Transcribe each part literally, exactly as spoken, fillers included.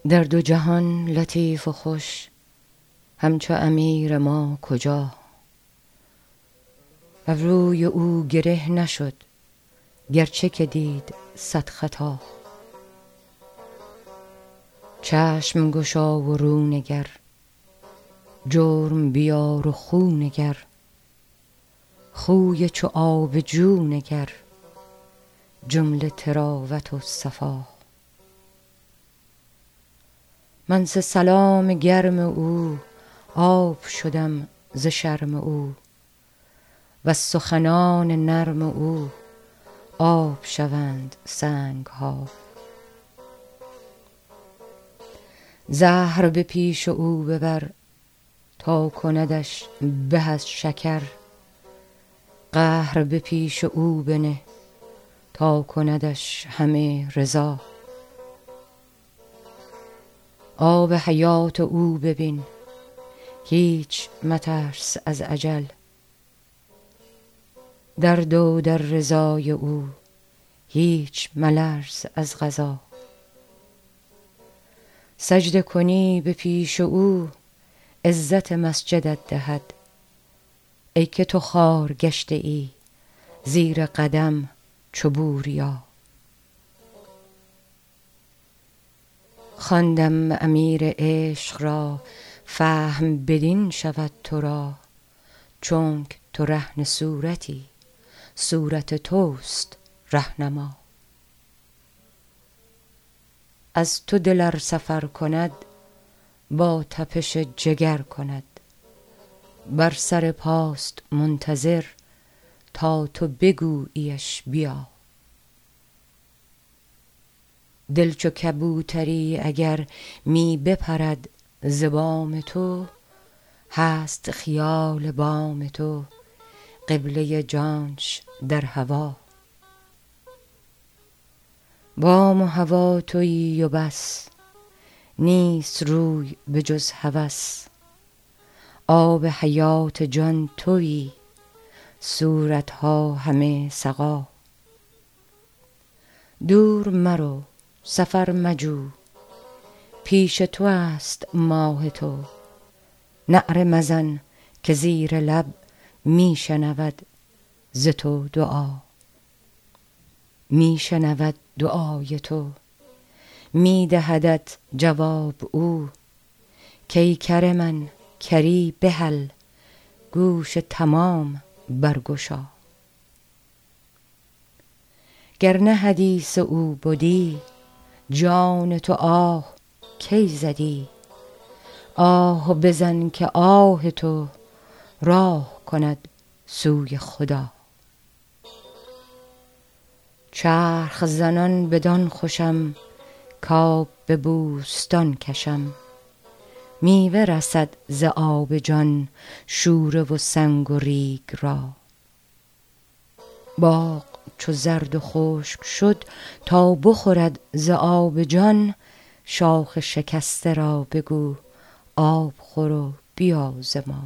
در دو جهان لطیف و خوش همچو امیر ما کجا؟ ابروی او گره نشد گرچه که دید صد خطا. چشم گشا و رو نگر، جرم بیار و خو نگر، خوی چو آب جو نگر، جمله طراوت و صفا. من ز سلام گرم او آب شدم ز شرم او، وز سخنان نرم او آب شوند سنگ ها. زهر به پیش او ببر تا کندش به از شکر، قهر به پیش او بنه تا کندش همه رضا. آب حیات او ببین هیچ مترس از اجل، درد و در رضای او هیچ ملرز از قضا. سجده کنی به پیش او عزت مسجدت دهد، ای که تو خوار گشته ای زیر قدم چو بوریا. خواندم امیر عشق را فهم بدین شود تو را، چونک تو رهن صورتی صورت توست رهنما. از تو دل ار سفر کند با تپش جگر کند، بر سر پاست منتظر تا تو بگوییش بیا. دل چو کبوتری اگر می بپرد ز بام تو، هست خیال بام تو قبله جانش در هوا. بام و هوا تویی و بس، نیست روی به جز هوس. آب حیات جان تویی صورت ها همه سقا. دور مرو سفر مجو پیش تو است ماه تو، نعره مزن که زیر لب می شنود ز تو دعا. می شنود دعای تو می دهدت جواب او، کای کر من کری بهل گوش تمام برگشا. گر نه حدیث او بدی جان تو آه کی زدی. آه بزن که آه تو راه کند سوی خدا. چرخ زنان بدان خوشم کآب به بوستان کشم، میوه رسد ز آب جان شوره و سنگ و ریگ را. باغ چو زرد و خشک شد تا بخورد ز آب جان، شاخ شکسته را بگو آب خور و بیا ز ما.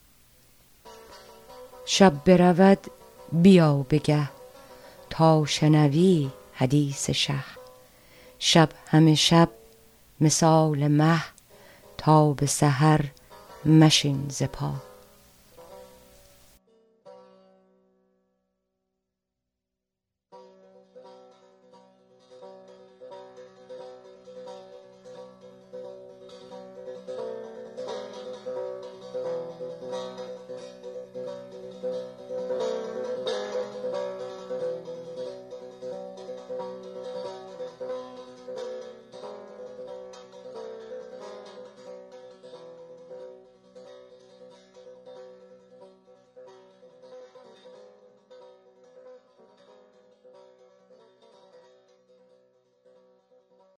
شب برود بیا بگه تا شنوی حدیث شه، شب همه شب مثال مه تا به سحر مشین ز پا.